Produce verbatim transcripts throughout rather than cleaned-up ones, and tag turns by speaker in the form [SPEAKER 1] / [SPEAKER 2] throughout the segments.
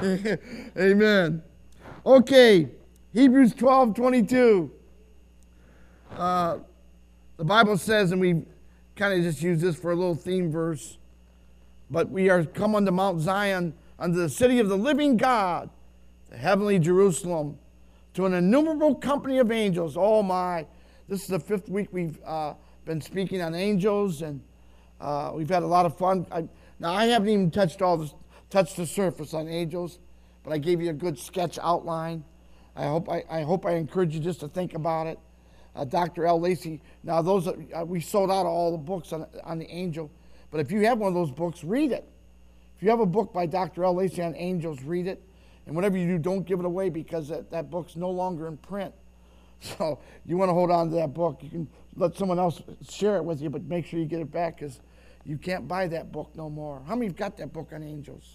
[SPEAKER 1] Amen. Okay, Hebrews twelve twenty-two. Uh, the Bible says, and we kind of just use this for a little theme verse, but we are come unto Mount Zion, unto the city of the living God, the heavenly Jerusalem, to an innumerable company of angels. Oh my, this is the fifth week we've uh, been speaking on angels, and uh, we've had a lot of fun. I, now I haven't even touched all this, touched the surface on angels, but I gave you a good sketch outline. I hope I, I hope I encourage you just to think about it. Uh, Doctor L. Lacey, now those are, uh, we sold out all the books on, on the angel, but if you have one of those books, read it. If you have a book by Doctor L. Lacey on angels, read it. And whatever you do, don't give it away, because that, that book's no longer in print. So you want to hold on to that book. You can let someone else share it with you, but make sure you get it back, because you can't buy that book no more. How many have got that book on angels?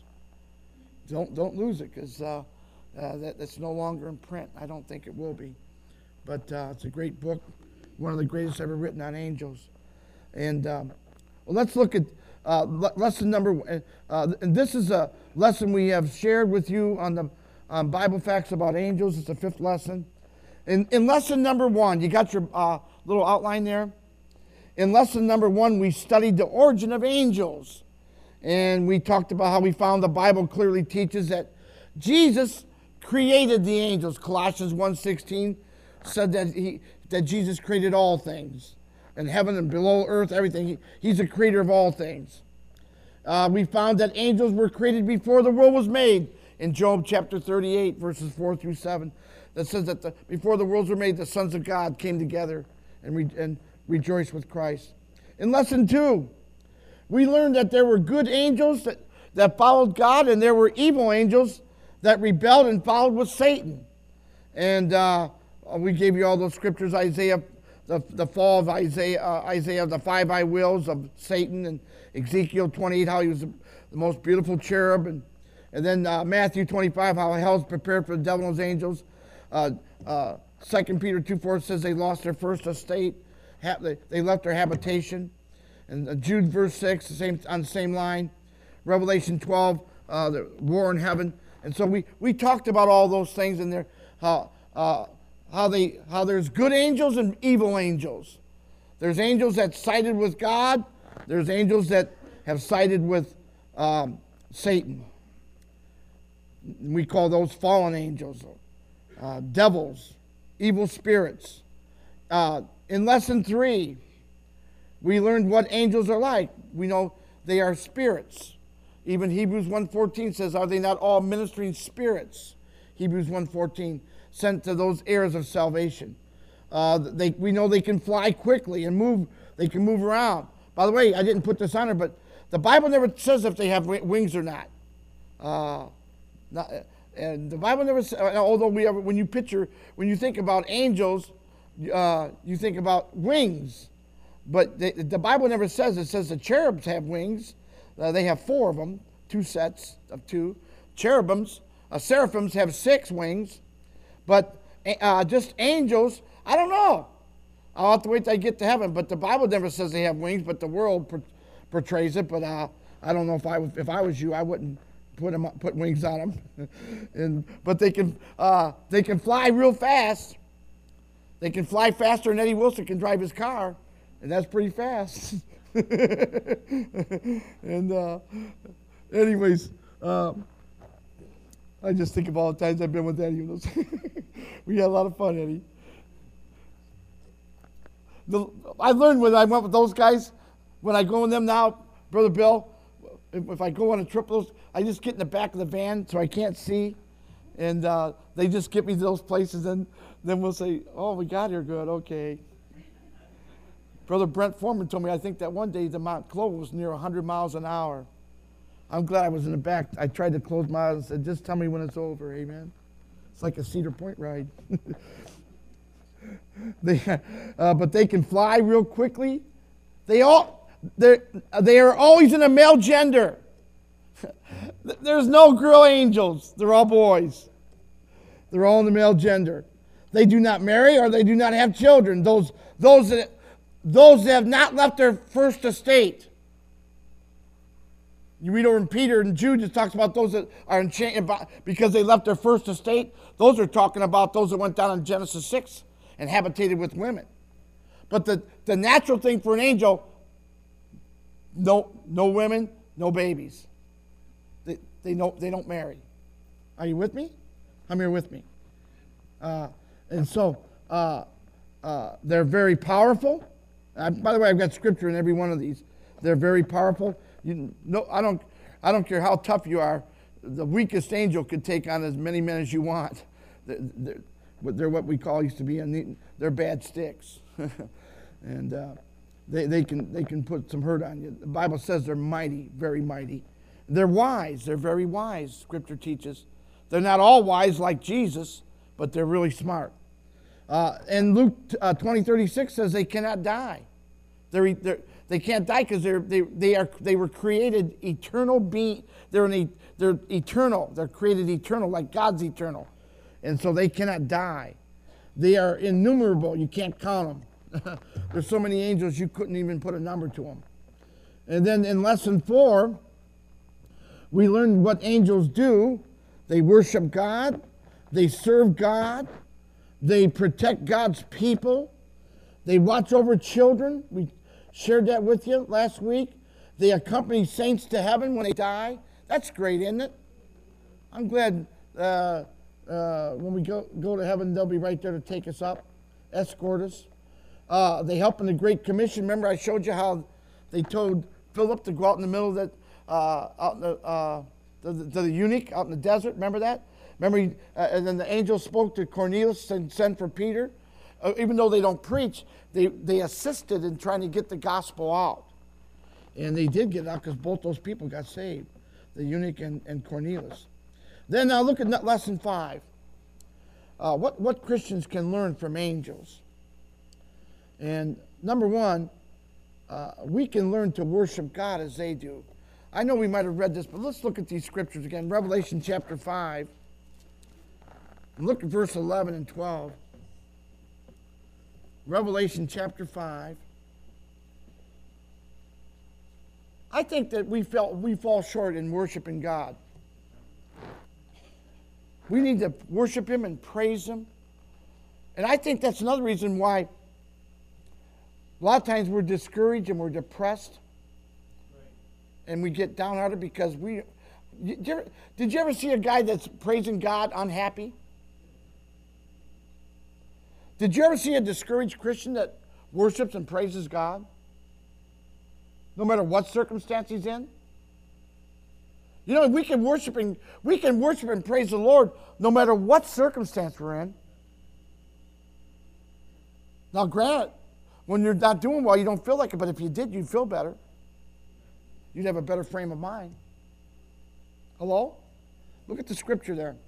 [SPEAKER 1] Don't don't lose it, because uh, uh, that, that's no longer in print. I don't think it will be. But uh, it's a great book, one of the greatest ever written on angels. And um, well, let's look at uh, le- lesson number one. Uh, and this is a lesson we have shared with you on the um, Bible Facts about angels. It's the fifth lesson. In, in lesson number one, you got your uh, little outline there? In lesson number one, we studied the origin of angels. And we talked about how we found the Bible clearly teaches that Jesus created the angels. Colossians one sixteen said that he that Jesus created all things, in heaven and below earth, everything. He, he's the creator of all things. Uh, we found that angels were created before the world was made in Job chapter thirty-eight, verses four through seven. That says that the, before the worlds were made, the sons of God came together and, re, and rejoiced with Christ. In lesson two, we learned that there were good angels that, that followed God, and there were evil angels that rebelled and followed with Satan. And uh, we gave you all those scriptures, Isaiah, the, the fall of Isaiah, uh, Isaiah, the five I wills of Satan, and Ezekiel twenty-eight, how he was the, the most beautiful cherub, and, and then uh, Matthew twenty-five, how hell is prepared for the devil and his angels. Uh, uh, Second Peter two four says they lost their first estate, ha- they, they left their habitation. And uh, Jude verse six, the same, on the same line. Revelation twelve, uh, the war in heaven. And so we, we talked about all those things in there, how, uh, how, they, how there's good angels and evil angels. There's angels that sided with God. There's angels that have sided with um, Satan. We call those fallen angels, uh, devils, evil spirits. Uh, in lesson three, we learned what angels are like. We know they are spirits. Even Hebrews one fourteen says, are they not all ministering spirits? Hebrews one fourteen, sent to those heirs of salvation. Uh, they, we know they can fly quickly and move. They can move around. By the way, I didn't put this on there, but the Bible never says if they have wings or not. Uh, not and the Bible never says, although we have, when you picture, when you think about angels, uh, you think about wings. But the, the Bible never says. It says the cherubs have wings. Uh, they have four of them, two sets of two. Cherubims, uh, seraphims have six wings. But uh, just angels, I don't know. I'll have to wait till I get to heaven. But the Bible never says they have wings, but the world por- portrays it. But uh, I don't know if I if I was you, I wouldn't put them put wings on them. and but they can uh, they can fly real fast. They can fly faster than Eddie Wilson can drive his car. And that's pretty fast. and uh, anyways, uh, I just think of all the times I've been with Eddie. We had a lot of fun, Eddie. The, I learned when I went with those guys, when I go with them now, Brother Bill, if, if I go on a trip, those, I just get in the back of the van so I can't see. And uh, they just get me to those places, and then we'll say, oh, we got here good, okay. Brother Brent Foreman told me, I think that one day the Mount Clovis was near one hundred miles an hour. I'm glad I was in the back. I tried to close my eyes and said, just tell me when it's over, amen. It's like a Cedar Point ride. they, uh, but they can fly real quickly. They all, they are always in a male gender. There's no girl angels. They're all boys. They're all in the male gender. They do not marry or they do not have children. Those, those that Those that have not left their first estate. You read over in Peter and Jude, it talks about those that are enchanted by, because they left their first estate. Those are talking about those that went down in Genesis six and habitated with women. But the, the natural thing for an angel, no, no women, no babies. They, they, don't, they don't marry. Are you with me? How many are with me? Uh, and so uh, uh, they're very powerful. Uh, by the way, I've got scripture in every one of these. They're very powerful. You, no, I don't. I don't care how tough you are. The weakest angel could take on as many men as you want. They're, they're, they're what we call used to be. A, they're bad sticks, and uh, they they can they can put some hurt on you. The Bible says they're mighty, very mighty. They're wise. They're very wise. Scripture teaches. They're not all wise like Jesus, but they're really smart. Uh, and Luke uh, twenty thirty-six says they cannot die. They're, they're They can't die because they're they they are they were created eternal being. They're an, they're eternal. They're created eternal, like God's eternal, and so they cannot die. They are innumerable. You can't count them. There's so many angels you couldn't even put a number to them. And then in lesson four, we learned what angels do. They worship God. They serve God. They protect God's people. They watch over children. We shared that with you last week. They accompany saints to heaven when they die. That's great, isn't it? I'm glad uh, uh, when we go, go to heaven, they'll be right there to take us up, escort us. Uh, they help in the Great Commission. Remember I showed you how they told Philip to go out in the middle of that, uh, out in the, uh, the, the, the eunuch out in the desert. Remember that? Remember, he, uh, and then the angel spoke to Cornelius and sent for Peter. Uh, even though they don't preach, they, they assisted in trying to get the gospel out. And they did get it out because both those people got saved, the eunuch and, and Cornelius. Then now look at lesson five. Uh, what, what Christians can learn from angels. And number one, uh, we can learn to worship God as they do. I know we might have read this, but let's look at these scriptures again. Revelation chapter five. Look at verse eleven and twelve. Revelation chapter five. I think that we felt we fall short in worshiping God. We need to worship Him and praise Him. And I think that's another reason why a lot of times we're discouraged and we're depressed. Right. And we get downhearted because we... Did you, ever, did you ever see a guy that's praising God unhappy? Did you ever see a discouraged Christian that worships and praises God? No matter what circumstance he's in? You know, we can worship and we can worship and praise the Lord no matter what circumstance we're in. Now, granted, when you're not doing well, you don't feel like it, but if you did, you'd feel better. You'd have a better frame of mind. Hello? Look at the scripture there.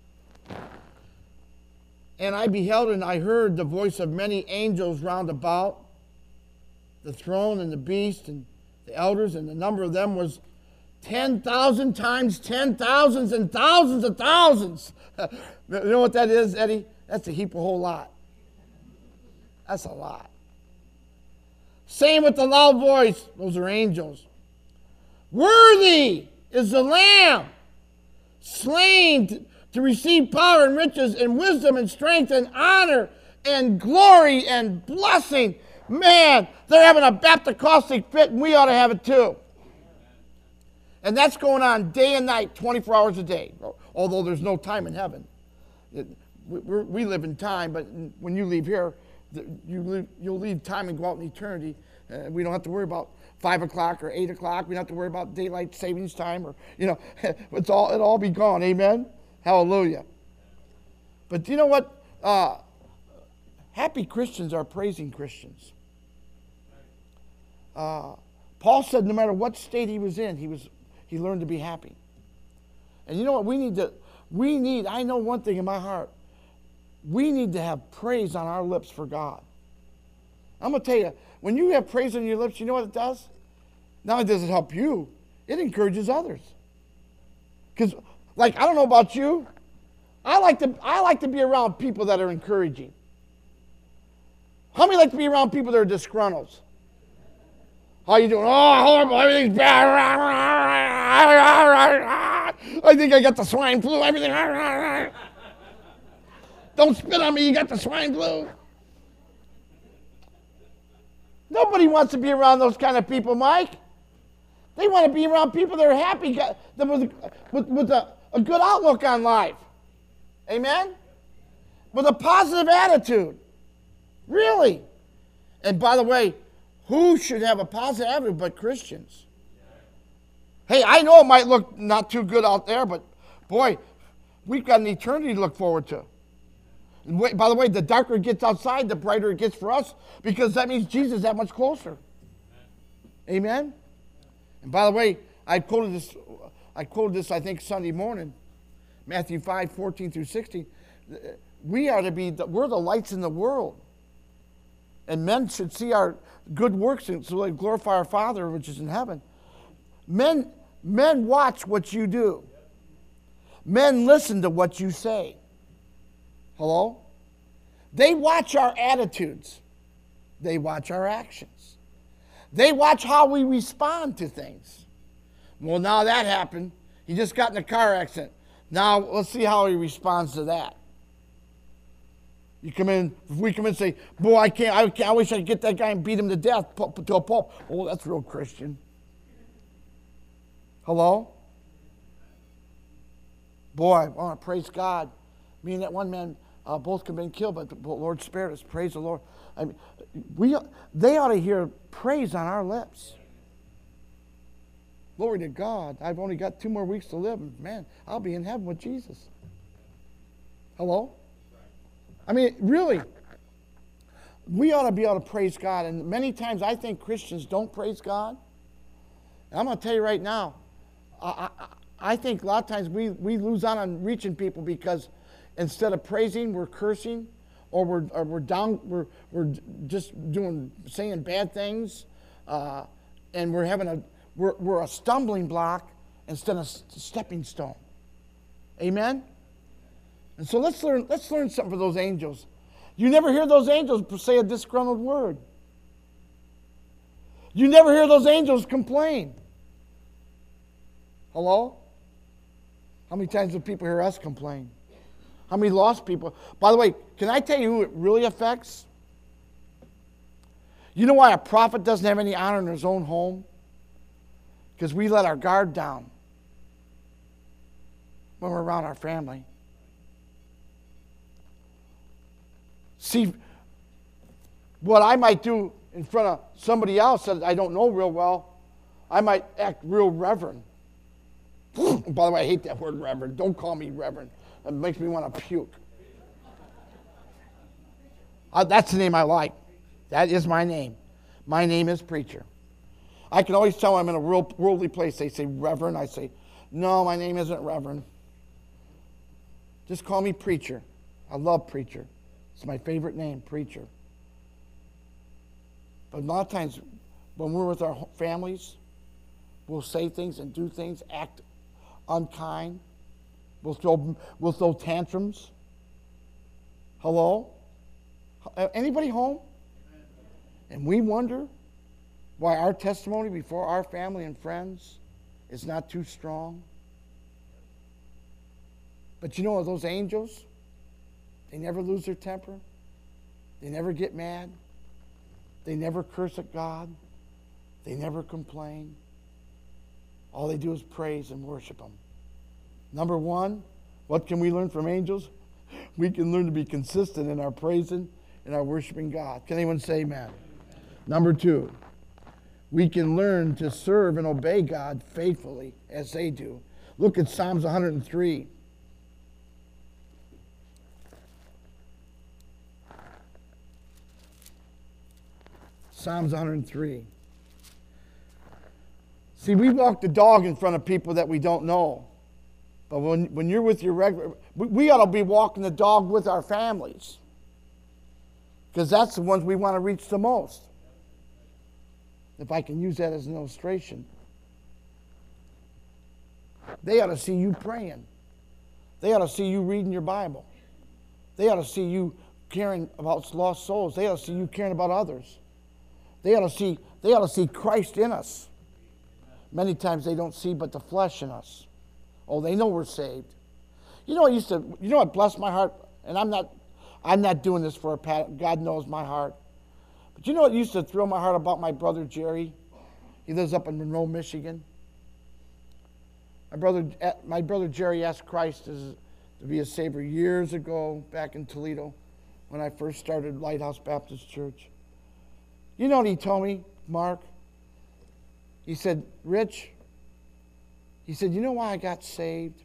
[SPEAKER 1] And I beheld and I heard the voice of many angels round about the throne and the beast and the elders, and the number of them was ten thousand times ten thousands and thousands of thousands. You know what that is, Eddie? That's a heap, a whole lot. That's a lot. Saying with a loud voice, those are angels, worthy is the Lamb slain to, to receive power and riches and wisdom and strength and honor and glory and blessing. Man, they're having a Baptist-caustic fit, and we ought to have it too. And that's going on day and night, twenty-four hours a day, although there's no time in heaven. It, we, we live in time, but when you leave here, you leave, you'll leave time and go out in eternity. Uh, we don't have to worry about five o'clock or eight o'clock. We don't have to worry about daylight savings time, or, you know, it's all, it'll all be gone. Amen? Hallelujah. But do you know what? Uh, happy Christians are praising Christians. Uh, Paul said no matter what state he was in, he was he learned to be happy. And you know what? We need to, we need, I know one thing in my heart. We need to have praise on our lips for God. I'm going to tell you, when you have praise on your lips, you know what it does? Not only does it help you, it encourages others. Because, like, I don't know about you, I like to I like to be around people that are encouraging. How many like to be around people that are disgruntled? How you doing? Oh, horrible. Everything's bad. I think I got the swine flu. Everything. Don't spit on me. You got the swine flu. Nobody wants to be around those kind of people, Mike. They want to be around people that are happy, with, with, with a, a good outlook on life. Amen? With a positive attitude. Really. And by the way, who should have a positive attitude but Christians? Hey, I know it might look not too good out there, but boy, we've got an eternity to look forward to. And wait, by the way, the darker it gets outside, the brighter it gets for us, because that means Jesus is that much closer. Amen? And by the way, I quoted this, I quoted this, I think, Sunday morning, Matthew five, fourteen through sixteen. We are to be, the, we're the lights in the world. And men should see our good works so they glorify our Father which is in heaven. Men, men watch what you do. Men listen to what you say. Hello? They watch our attitudes. They watch our actions. They watch how we respond to things. Well, now that happened. He just got in a car accident. Now let's see how he responds to that. You come in, if we come in and say, boy, I can't, I can't, I wish I could get that guy and beat him to death to a pulp. Oh, that's real Christian. Hello? Boy, I want to praise God. Me and that one man uh, both could have been killed, but the Lord spared us. Praise the Lord. I mean, we, they ought to hear praise on our lips. Glory to God. I've only got two more weeks to live. Man, I'll be in heaven with Jesus. Hello? I mean, really, we ought to be able to praise God. And many times I think Christians don't praise God. And I'm going to tell you right now, I, I, I think a lot of times we, we lose out on reaching people because instead of praising, we're cursing, or we're, or we're down, we're, we're just doing, saying bad things, uh, and we're having a, we're, we're a stumbling block instead of a stepping stone. Amen? And so let's learn, let's learn something for those angels. You never hear those angels say a disgruntled word. You never hear those angels complain. Hello? How many times do people hear us complain? How many lost people? By the way, can I tell you who it really affects? You know why a prophet doesn't have any honor in his own home? Because we let our guard down when we're around our family. See, what I might do in front of somebody else that I don't know real well, I might act real reverend. By the way, I hate that word reverend. Don't call me reverend. It makes me want to puke. Uh, that's the name I like. That is my name. My name is preacher. I can always tell I'm in a real worldly place. They say reverend. I say, no, my name isn't reverend. Just call me preacher. I love preacher. It's my favorite name, preacher. But a lot of times when we're with our families, we'll say things and do things, act unkind. We'll throw, we'll throw tantrums. Hello? Anybody home? And we wonder why our testimony before our family and friends is not too strong. But you know, those angels, they never lose their temper. They never get mad. They never curse at God. They never complain. All they do is praise and worship Him. Number one, what can we learn from angels? We can learn to be consistent in our praising and our worshiping God. Can anyone say amen? Number two, we can learn to serve and obey God faithfully as they do. Look at Psalms one hundred three. Psalms one hundred three. See, we walk the dog in front of people that we don't know. But when, when you're with your regular, we, we ought to be walking the dog with our families. Because that's the ones we want to reach the most. If I can use that as an illustration. They ought to see you praying. They ought to see you reading your Bible. They ought to see you caring about lost souls. They ought to see you caring about others. They ought to see, they ought to see Christ in us. Many times they don't see but the flesh in us. Oh, they know we're saved. You know what used to, you know what blessed my heart? And I'm not, I'm not doing this for a pat. God knows my heart. But you know what used to thrill my heart about my brother Jerry? He lives up in Monroe, Michigan. My brother, my brother Jerry asked Christ to be a Savior years ago back in Toledo when I first started Lighthouse Baptist Church. You know what he told me, Mark? He said, Rich, he said, you know why I got saved?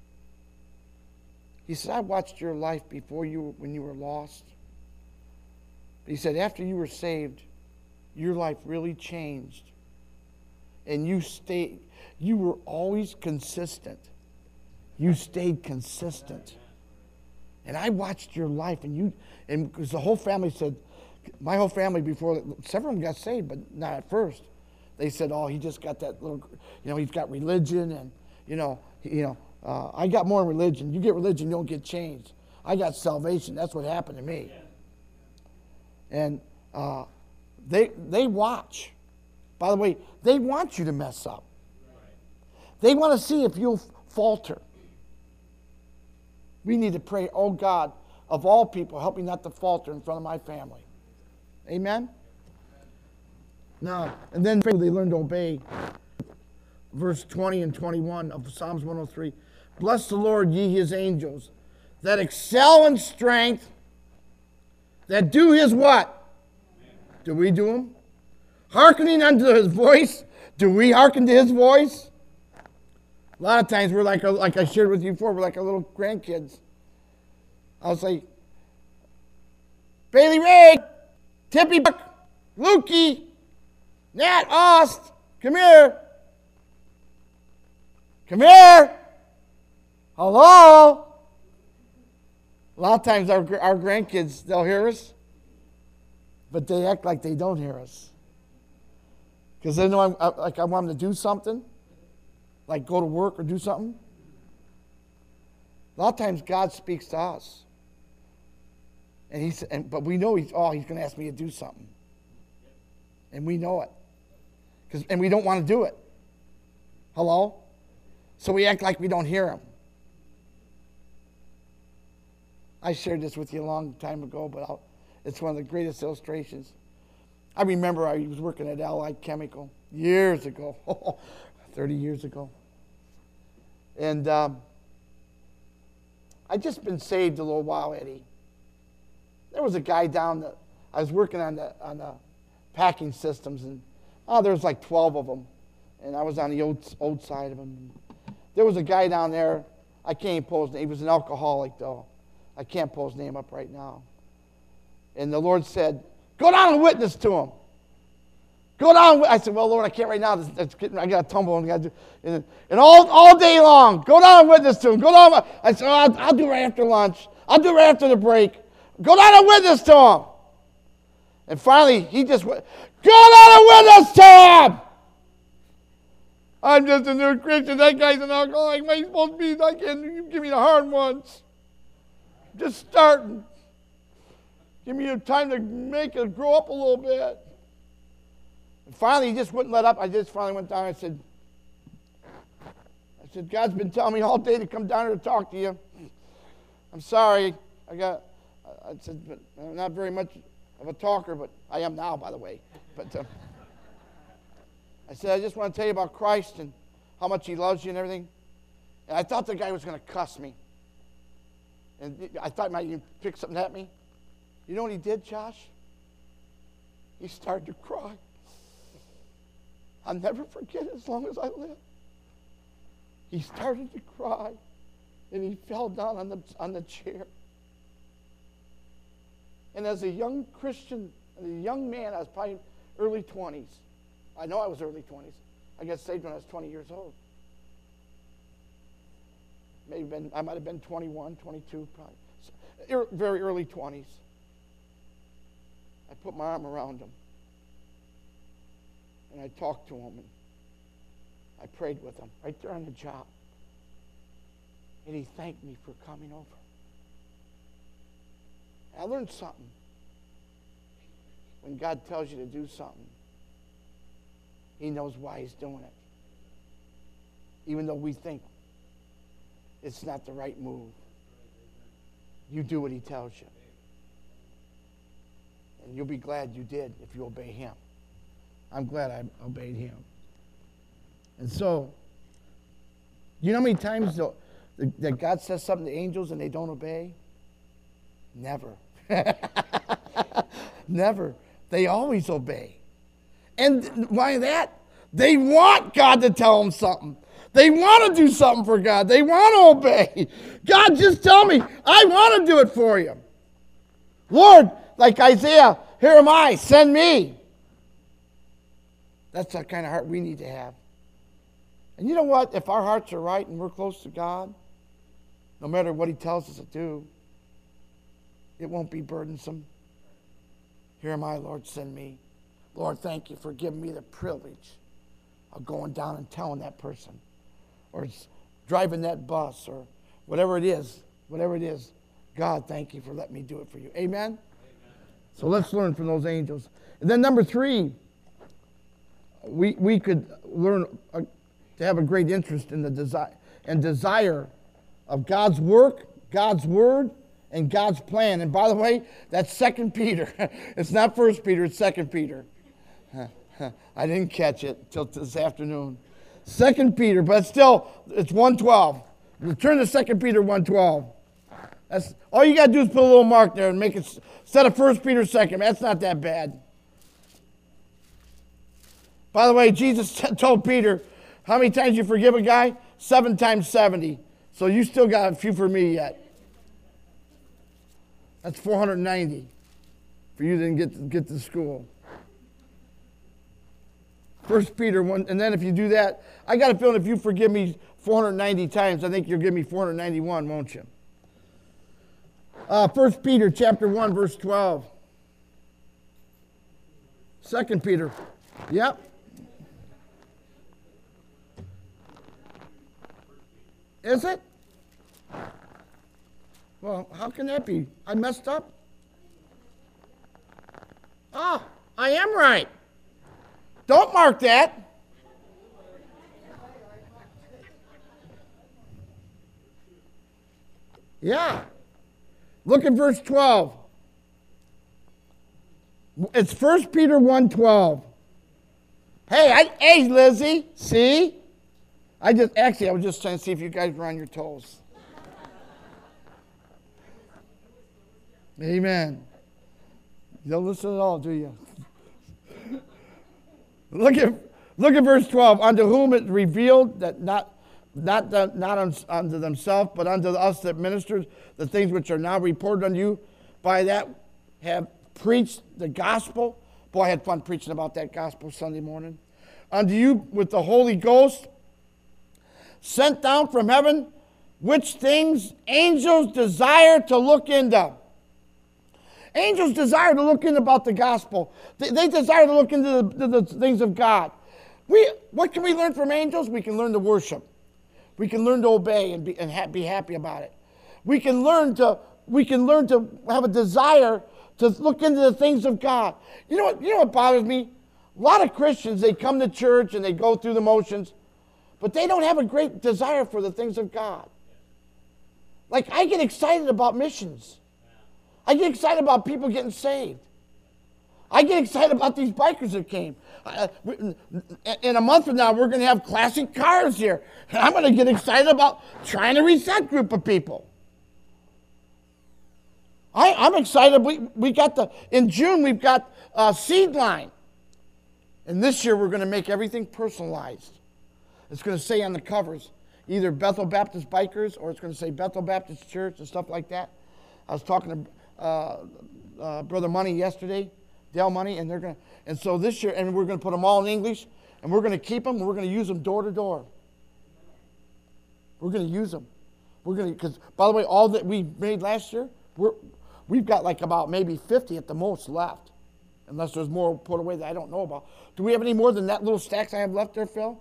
[SPEAKER 1] He said, I watched your life before you, when you were lost. He said, after you were saved, your life really changed. And you stayed, you were always consistent. You stayed consistent. And I watched your life, and you, and because the whole family said, my whole family before, several of them got saved, but not at first. They said, oh, he just got that little, you know, he's got religion, and, you know, you know, uh, I got more religion. You get religion, you don't get changed. I got salvation. That's what happened to me. And uh, they they watch. By the way, they want you to mess up. They want to see if you'll falter. We need to pray, oh God, of all people, help me not to falter in front of my family. Amen? Now, and then they learn to obey. Verse twenty and twenty-one of Psalms one oh three. Bless the Lord, ye his angels, that excel in strength, that do his what? Do we do them? Hearkening unto his voice. Do we hearken to his voice? A lot of times we're like, a, like I shared with you before, we're like our little grandkids. I'll say, Bailey Ray, Tippy Buck, Lukey, Nat Ost, come here. Come here. Hello. A lot of times our, our grandkids, they'll hear us, but they act like they don't hear us. Because they know I'm, I, like I want them to do something, like go to work or do something. A lot of times God speaks to us. And he's, and, but we know he's, oh, he's going to ask me to do something. And we know it. Cause, and we don't want to do it. Hello? So we act like we don't hear him. I shared this with you a long time ago, but I'll, it's one of the greatest illustrations. I remember I was working at Allied Chemical years ago, thirty years ago. And um, I'd just been saved a little while, Eddie. There was a guy down the, I was working on the, on the packing systems, and oh, there was like twelve of them. And I was on the old, old side of them. There was a guy down there, I can't even pull his name. He was an alcoholic, though. I can't pull his name up right now. And the Lord said, go down and witness to him. Go down. I said, well, Lord, I can't right now. It's, it's getting, I got to tumble. And, got to do, and, and all, all day long, go down and witness to him. Go down. I said, oh, I'll, I'll do it right after lunch. I'll do it right after the break. Go down and witness to him. And finally, he just went, go down and witness to him. I'm just a new Christian. That guy's an alcoholic. Am I supposed to be? I can't. You give me the hard ones. Just starting. Give me time to make it grow up a little bit. And finally, he just wouldn't let up. I just finally went down and I said, I said, God's been telling me all day to come down here to talk to you. I'm sorry. I got, I said, but I'm not very much of a talker, but I am now, by the way. But uh, I said, I just want to tell you about Christ and how much he loves you and everything. And I thought the guy was going to cuss me. And I thought he might even pick something at me. You know what he did, Josh? He started to cry. I'll never forget it as long as I live. He started to cry, and he fell down on the, on the chair. And as a young Christian, as a young man, I was probably early twenties. I know I was early twenties. I got saved when I was twenty years old. Maybe been, I might have been twenty-one, twenty-two, probably. So, very early twenties. I put my arm around him. And I talked to him. And I prayed with him right there on the job. And he thanked me for coming over. I learned something. when God tells you to do something, he knows why he's doing it. Even though we think it's not the right move. You do what he tells you. And you'll be glad you did if you obey him. I'm glad I obeyed him. And so, you know how many times the, the, that God says something to angels and they don't obey? Never. Never. They always obey. And why that? They want God to tell them something. They want to do something for God. They want to obey. God, just tell me. I want to do it for you. Lord, like Isaiah, here am I. Send me. That's the kind of heart we need to have. And you know what? If our hearts are right and we're close to God, no matter what he tells us to do, it won't be burdensome. Here am I, Lord, send me. Lord, thank you for giving me the privilege of going down and telling that person, or driving that bus, or whatever it is, whatever it is. God, thank you for letting me do it for you. Amen? Amen. So let's learn from those angels. And then number three, we we could learn uh, to have a great interest in the desire and desire of God's work, God's word, and God's plan. And by the way, that's Second Peter. It's not First Peter, it's Second Peter. I didn't catch it till this afternoon. Second Peter, but still, it's one twelve. Turn to Second Peter one twelve. That's all you got to do is put a little mark there and make it, instead of First Peter second. That's not that bad. By the way, Jesus told Peter, how many times you forgive a guy? Seven times seventy. So you still got a few for me yet. That's four hundred ninety for you to get to, get to school. First Peter one, and then if you do that, I got a feeling if you forgive me four hundred ninety times, I think you'll give me four hundred ninety-one, won't you? Uh, First Peter chapter one, verse twelve. Second Peter. Yep. Is it? Well, how can that be? I messed up? Oh, I am right. Don't mark that. Yeah. Look at verse twelve. It's First Peter one twelve. Hey, I, hey, Lizzie, see? I just, actually, I was just trying to see if you guys were on your toes. Amen. You don't listen at all, do you? Look at look at verse twelve. Unto whom it revealed that not not the, not unto themselves, but unto us that ministers the things which are now reported unto you, by that have preached the gospel. Boy, I had fun preaching about that gospel Sunday morning. Unto you with the Holy Ghost, sent down from heaven, which things angels desire to look into. Angels desire to look in about the gospel. They, they desire to look into the, the, the things of God. We, what can we learn from angels? We can learn to worship. We can learn to obey and be, and ha- be happy about it. We can learn to we can learn to have a desire to look into the things of God. You know what? You know what bothers me? A lot of Christians, they come to church and they go through the motions, but they don't have a great desire for the things of God. Like, I get excited about missions. I get excited about people getting saved. I get excited about these bikers that came. Uh, in a month from now, we're going to have classic cars here. And I'm going to get excited about trying to reach that group of people. I, I'm excited. We, we got the, in June, we've got a seed line. And this year, we're going to make everything personalized. It's going to say on the covers, either Bethel Baptist Bikers, or it's going to say Bethel Baptist Church and stuff like that. I was talking to uh, uh, Brother Money yesterday, Dale Money, and they're going to, and so this year, and we're going to put them all in English, and we're going to keep them, and we're going to use them door to door. We're going to use them. We're going to, because by the way, all that we made last year, we're, we've got like about maybe fifty at the most left, unless there's more put away that I don't know about. Do we have any more than that little stacks I have left there, Phil?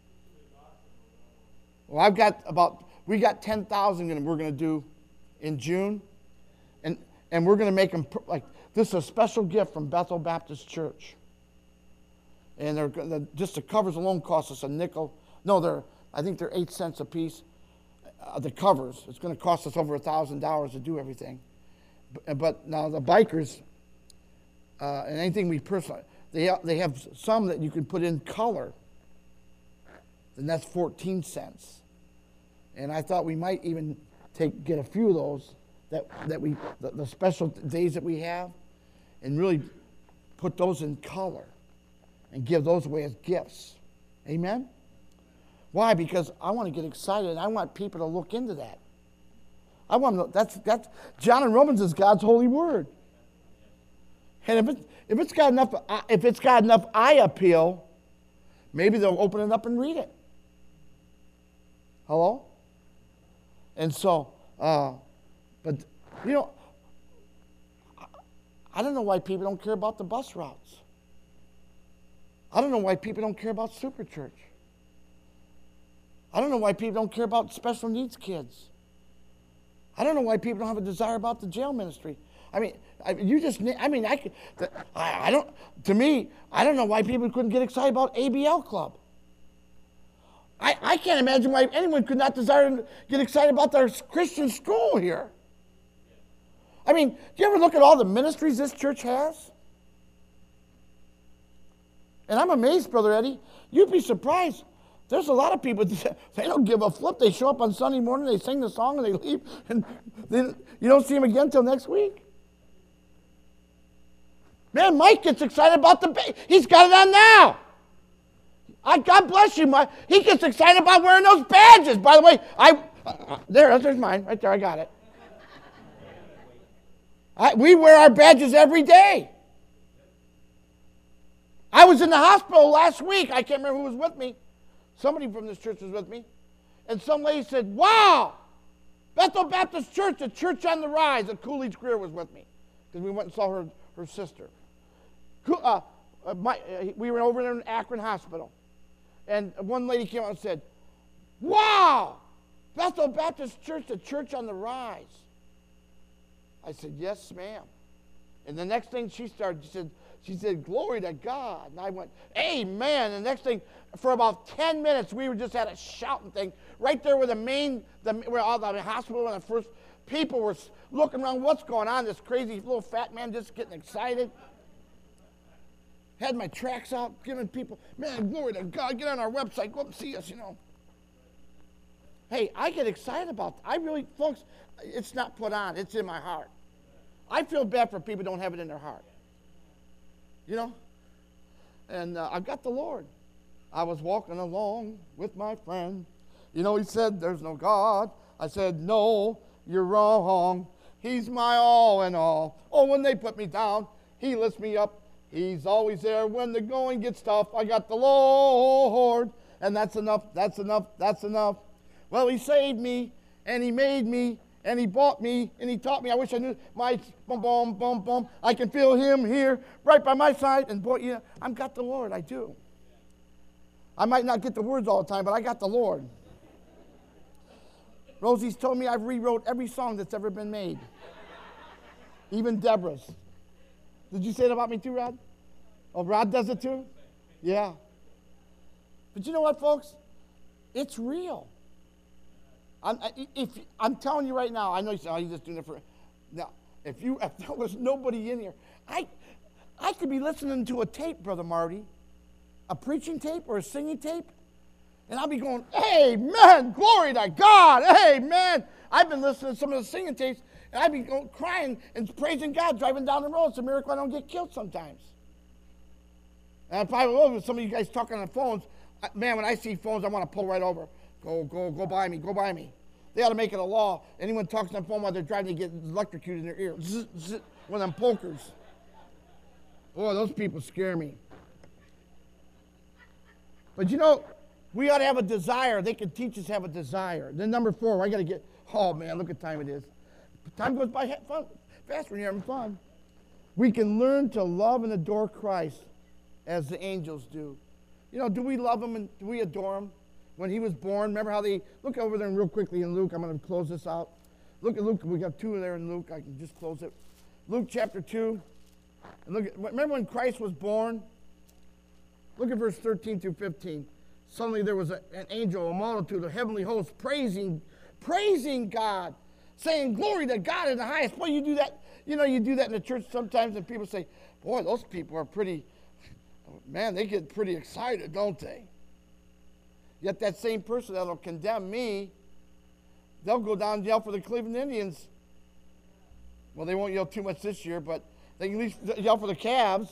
[SPEAKER 1] Well, I've got about, we got ten thousand we're going to do in June. And And we're going to make them, like, this is a special gift from Bethel Baptist Church. And they're, they're just the covers alone cost us a nickel. No, they're, I think they're eight cents a piece. Uh, the covers, it's going to cost us over a thousand dollars to do everything. But, but now the bikers, uh, and anything we personally, they they have some that you can put in color, and that's fourteen cents. And I thought we might even take get a few of those that that we the, the special days that we have, and really put those in color, and give those away as gifts. Amen. Why? Because I want to get excited, and I want people to look into that. I want to, that's that's John and Romans is God's holy word, and if it if it's got enough if it's got enough eye appeal, maybe they'll open it up and read it. Hello. And so, uh, but you know, I don't know why people don't care about the bus routes. I don't know why people don't care about Super Church. I don't know why people don't care about special needs kids. I don't know why people don't have a desire about the jail ministry. I mean, I, you just, I mean, I, I, I don't, to me, I don't know why people couldn't get excited about A B L Club. I, I can't imagine why anyone could not desire to get excited about their Christian school here. I mean, do you ever look at all the ministries this church has? And I'm amazed, Brother Eddie. You'd be surprised. There's a lot of people, they don't give a flip. They show up on Sunday morning, they sing the song, and they leave. And then you don't see them again until next week. Man, Mike gets excited about the baby. He's got it on now. I, God bless you, Mike. He gets excited about wearing those badges. By the way, I uh, there, there's mine. Right there, I got it. I, we wear our badges every day. I was in the hospital last week. I can't remember who was with me. Somebody from this church was with me. And some lady said, wow, Bethel Baptist Church, a church on the rise. And Coolidge Greer was with me because we went and saw her, her sister. Uh, uh, my, uh, we were over there in Akron Hospital. And one lady came out and said, wow, Bethel Baptist Church, a church on the rise. I said, yes, ma'am. And the next thing she started, she said, She said, glory to God. And I went, amen. And the next thing, for about ten minutes, we were just at a shouting thing. Right there where the main, the, where all the hospital and the first people were looking around, what's going on? This crazy little fat man just getting excited. Had my tracts out, giving people, man, glory to God. Get on our website, go up and see us, you know. Hey, I get excited about that. I really, folks, it's not put on. It's in my heart. I feel bad for people who don't have it in their heart. You know, and uh, I've got the Lord. I was walking along with my friend. You know, he said, there's no God. I said, no, you're wrong. He's my all in all. Oh, when they put me down, he lifts me up. He's always there when the going gets tough. I got the Lord, and that's enough, that's enough, that's enough. Well, he saved me, and he made me, and he bought me, and he taught me. I wish I knew my bum, bum, bum, bum. I can feel him here, right by my side. And boy, yeah, I've got the Lord, I do. I might not get the words all the time, but I got the Lord. Rosie's told me I've rewrote every song that's ever been made. Even Deborah's. Did you say that about me too, Rod? Oh, Rod does it too? Yeah. But you know what, folks? It's real. I'm, if, I'm telling you right now, I know you say, oh, you're just doing it for... Now, if, you, if there was nobody in here, I, I could be listening to a tape, Brother Marty, a preaching tape or a singing tape, and I'll be going, amen, glory to God, amen. I've been listening to some of the singing tapes, and I'd be going, crying and praising God driving down the road. It's a miracle I don't get killed sometimes. And I probably will with some of you guys talking on the phones. Man, when I see phones, I want to pull right over. Go, go, go by me, go by me. They ought to make it a law. Anyone talks on the phone while they're driving, they get electrocuted in their ear. Zzz, zzz, one of them pokers. Oh, those people scare me. But you know, we ought to have a desire. They can teach us to have a desire. Then number four, I got to get, oh man, look at time it is. Time goes by fun, fast when you're having fun. We can learn to love and adore Christ as the angels do. You know, do we love him and do we adore him? When he was born, remember how they, look over there real quickly in Luke. I'm going to close this out. Look at Luke. We got two there in Luke. I can just close it. Luke chapter two. And look at, remember when Christ was born? Look at verse thirteen through fifteen. Suddenly there was a, an angel, a multitude of heavenly hosts praising, praising God, saying, glory to God in the highest. Boy, you do that, you know, you do that in the church sometimes, and people say, boy, those people are pretty, man, they get pretty excited, don't they? Yet that same person that will condemn me, they'll go down and yell for the Cleveland Indians. Well, they won't yell too much this year, but they can at least yell for the Cavs.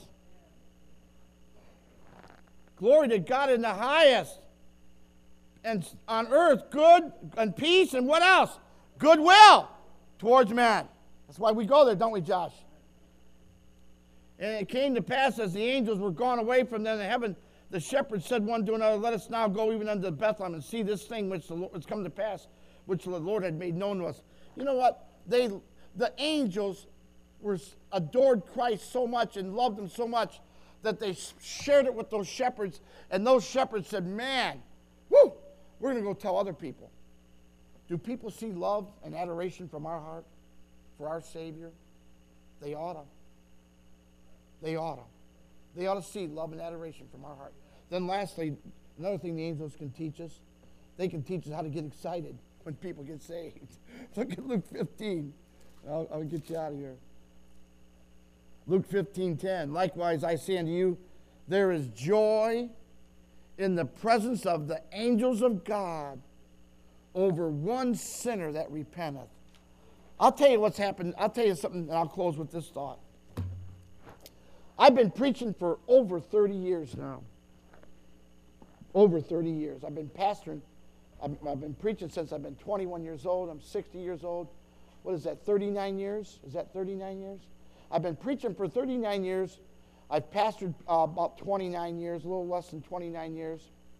[SPEAKER 1] Glory to God in the highest. And on earth, good and peace, and what else? Goodwill towards man. That's why we go there, don't we, Josh? And it came to pass as the angels were gone away from them in heaven, the shepherds said one to another, let us now go even unto Bethlehem and see this thing which the Lord, has come to pass, which the Lord had made known to us. You know what? They, the angels were adored Christ so much and loved him so much that they shared it with those shepherds, and those shepherds said, man, whoo, we're going to go tell other people. Do people see love and adoration from our heart for our Savior? They ought to. They ought to. They ought to see love and adoration from our heart. Then lastly, another thing the angels can teach us, they can teach us how to get excited when people get saved. Look at Luke fifteen. I'll, I'll get you out of here. Luke fifteen ten. Likewise, I say unto you, there is joy in the presence of the angels of God over one sinner that repenteth. I'll tell you what's happened. I'll tell you something, and I'll close with this thought. I've been preaching for over thirty years now. Over thirty years. I've been pastoring. I've, I've been preaching since I've been twenty-one years old. I'm sixty years old. What is that, thirty-nine years? Is that thirty-nine years? I've been preaching for thirty-nine years. I've pastored uh, about twenty-nine years, a little less than twenty-nine years.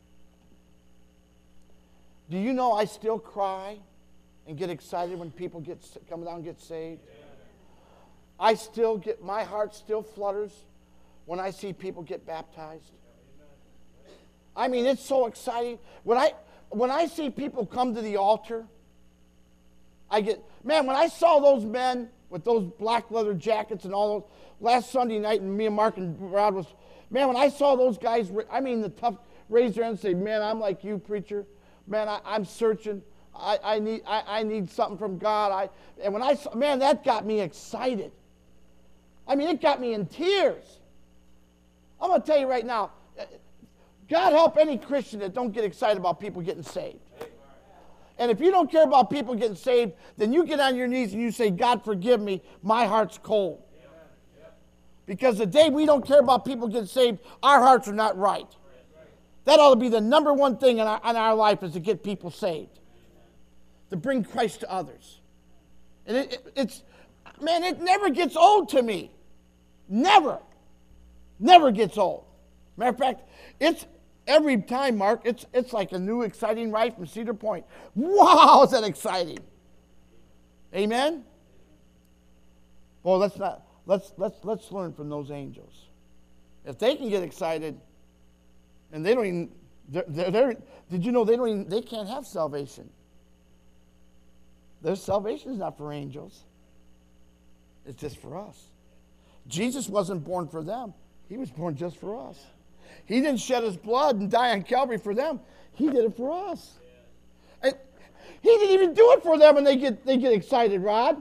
[SPEAKER 1] Do you know I still cry and get excited when people get come down and get saved? I still get, my heart still flutters when I see people get baptized. I mean, it's so exciting. When I when I see people come to the altar, I get, man, when I saw those men with those black leather jackets and all those, last Sunday night, and me and Mark and Rod was, man, when I saw those guys, I mean, the tough, raise their hand and say, man, I'm like you, preacher. Man, I, I'm searching. I, I need I, I need something from God. I and when I saw, man, that got me excited. I mean, it got me in tears. I'm going to tell you right now, God help any Christian that don't get excited about people getting saved. And if you don't care about people getting saved, then you get on your knees and you say, God, forgive me, my heart's cold. Because the day we don't care about people getting saved, our hearts are not right. That ought to be the number one thing in our, in our life, is to get people saved. To bring Christ to others. And it, it, it's, man, it never gets old to me. Never. Never gets old. Matter of fact, it's every time, Mark, it's it's like a new exciting ride from Cedar Point. Wow, is that exciting? Amen? Well, let's not let's let's let's learn from those angels. If they can get excited, and they don't even they're, they're, they're, did you know they don't even, they can't have salvation? Their salvation is not for angels. It's just for us. Jesus wasn't born for them. He was born just for us. He didn't shed his blood and die on Calvary for them. He did it for us. And he didn't even do it for them, and they get they get excited, Rod.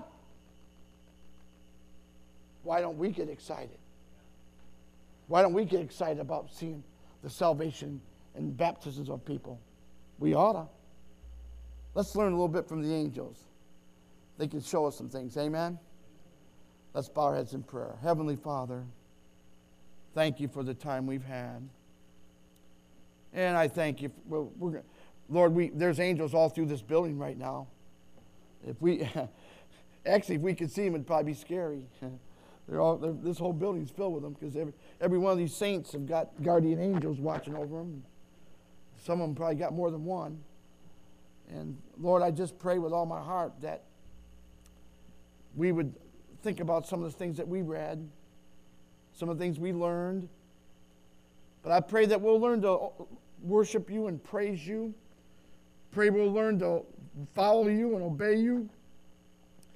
[SPEAKER 1] Why don't we get excited? Why don't we get excited about seeing the salvation and baptisms of people? We ought to. Let's learn a little bit from the angels. They can show us some things. Amen? Let's bow our heads in prayer. Heavenly Father, thank you for the time we've had. And I thank you. For, we're, we're, Lord, we, there's angels all through this building right now. If we, actually, if we could see them, it'd probably be scary. They're all, they're, this whole building's filled with them, because every, every one of these saints have got guardian angels watching over them. Some of them probably got more than one. And Lord, I just pray with all my heart that we would think about some of the things that we read, some of the things we learned. But I pray that we'll learn to worship you and praise you. Pray we'll learn to follow you and obey you.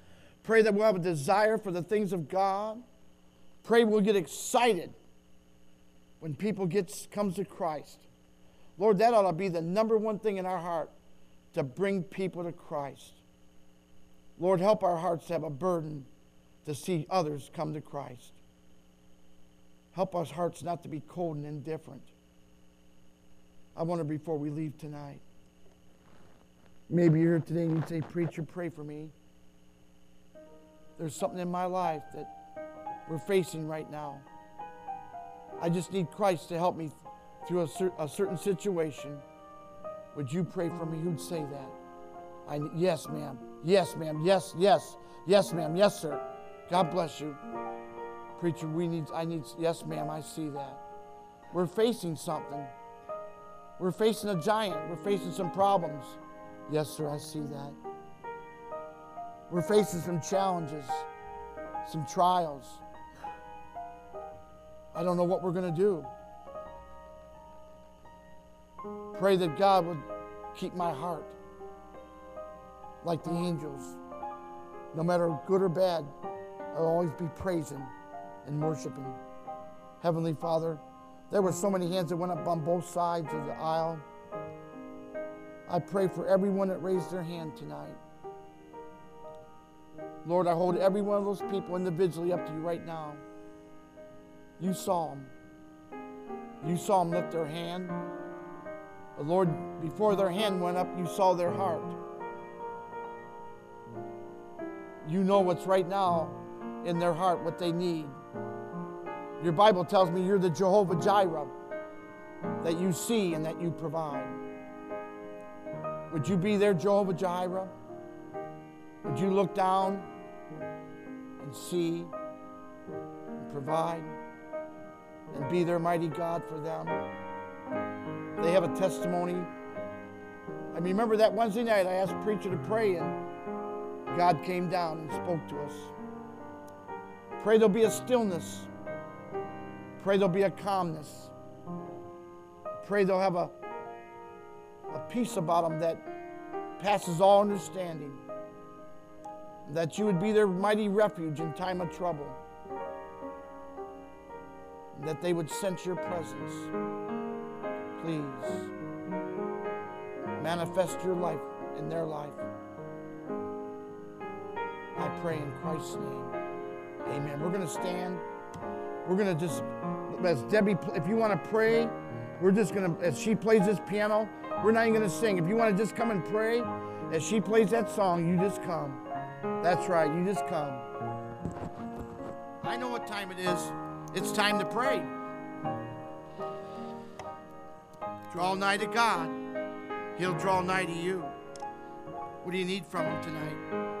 [SPEAKER 1] Pray that we'll have a desire for the things of God. Pray we'll get excited when people get comes to Christ. Lord, that ought to be the number one thing in our heart, to bring people to Christ. Lord, help our hearts to have a burden to see others come to Christ. Help our hearts not to be cold and indifferent. I wonder before we leave tonight, maybe you're here today and you say, preacher, pray for me. There's something in my life that we're facing right now. I just need Christ to help me through a, cer- a certain situation. Would you pray for me? Who'd say that? I, yes, ma'am. Yes, ma'am. Yes, yes. Yes, ma'am. Yes, sir. God bless you. Preacher, we need, I need, yes, ma'am, I see that. We're facing something. We're facing a giant. We're facing some problems. Yes, sir, I see that. We're facing some challenges, some trials. I don't know what we're going to do. Pray that God would keep my heart like the angels. No matter good or bad, I'll always be praising and worshiping. Heavenly Father, there were so many hands that went up on both sides of the aisle. I pray for everyone that raised their hand tonight. Lord, I hold every one of those people individually up to you right now. You saw them. You saw them lift their hand. But Lord, before their hand went up, you saw their heart. You know what's right now in their heart, what they need. Your Bible tells me you're the Jehovah Jireh, that you see and that you provide. Would you be their Jehovah Jireh? Would you look down and see and provide and be their mighty God for them? They have a testimony. I remember that Wednesday night I asked the preacher to pray and God came down and spoke to us. Pray there'll be a stillness. Pray there'll be a calmness. Pray they'll have a, a peace about them that passes all understanding. That you would be their mighty refuge in time of trouble. That they would sense your presence. Please manifest your life in their life. I pray in Christ's name. Amen. We're going to stand. We're going to just, as Debbie, if you want to pray, we're just going to, as she plays this piano, we're not even going to sing. If you want to just come and pray, as she plays that song, you just come. That's right, you just come. I know what time it is. It's time to pray. Draw nigh to God. He'll draw nigh to you. What do you need from him tonight?